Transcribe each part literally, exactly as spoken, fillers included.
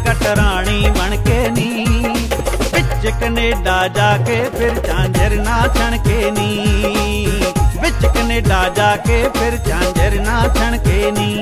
कटरानी बन के नी, बिच कनेडा जाके फिर झांझर ना छणके नी, बिच कनेडा जाके फिर झांझर ना छणके नी।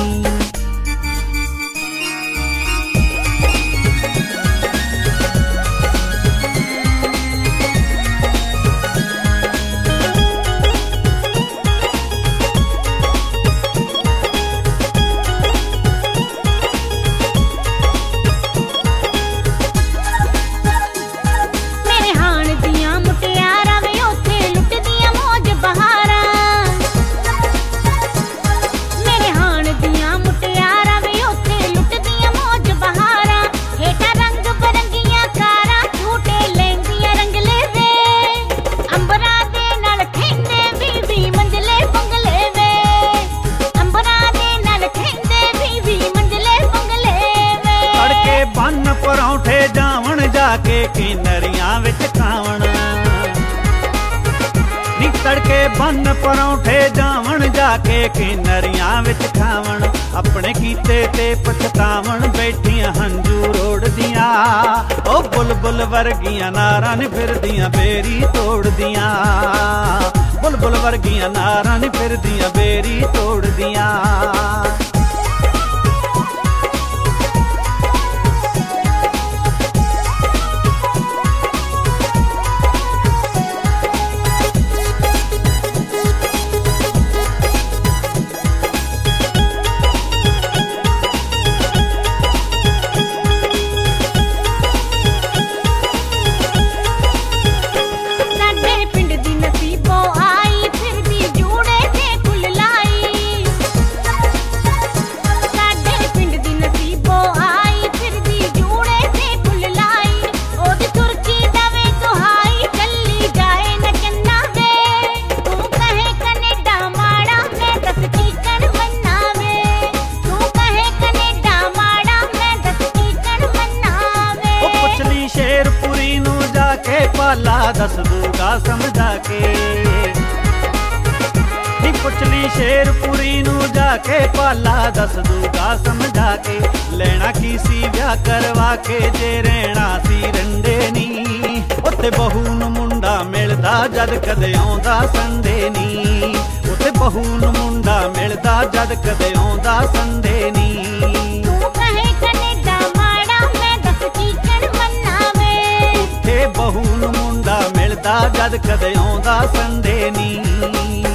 परौंठे जावण जाके किनरियां विच खावण, नी तड़के बन परौंठे जावण जाके किनरियां विच खावण, अपने कीते ते पछतावण बैठियां हंजू रोड़दियां, ओ बुलबुल वर्गियां नारां नी फिरदियां बेरी तोड़दियां, बुलबुल वर्गियां नारां नी फिरदियां बेरी तोड़दियां। पाला दस दूगा समझा के, नी पुछली शेरपुरी नू जाके पाला दस दूगा समझा के, लेना की सी ब्याह करवा के जे रहना सी रंडे नी, उत्ते बहू नू मुंडा मिलदा जद कदे आउंदा संडे नी, उत्ते बहू नू मुंडा मिलदा जद कदे आउंदा संडे नी। बहू नू मुंडा मिलदा जद कदे आउंदा संडे नी।